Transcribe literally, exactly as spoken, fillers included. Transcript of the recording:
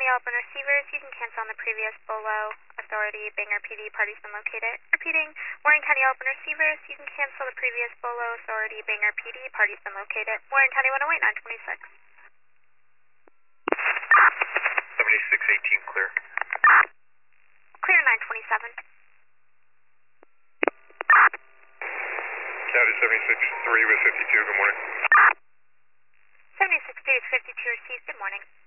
County Alpine receivers, you can cancel on the previous Bolo Authority, Bangor P D, parties been located. Repeating, Warren County Alpine receivers, you can cancel the previous Bolo Authority, Bangor P D, parties been located. Warren County one oh eight, nine twenty-six. seventy-six eighteen clear. Clear nine twenty-seven. County seventy-six three with fifty-two, good morning. seventy-six three with fifty-two received, good morning.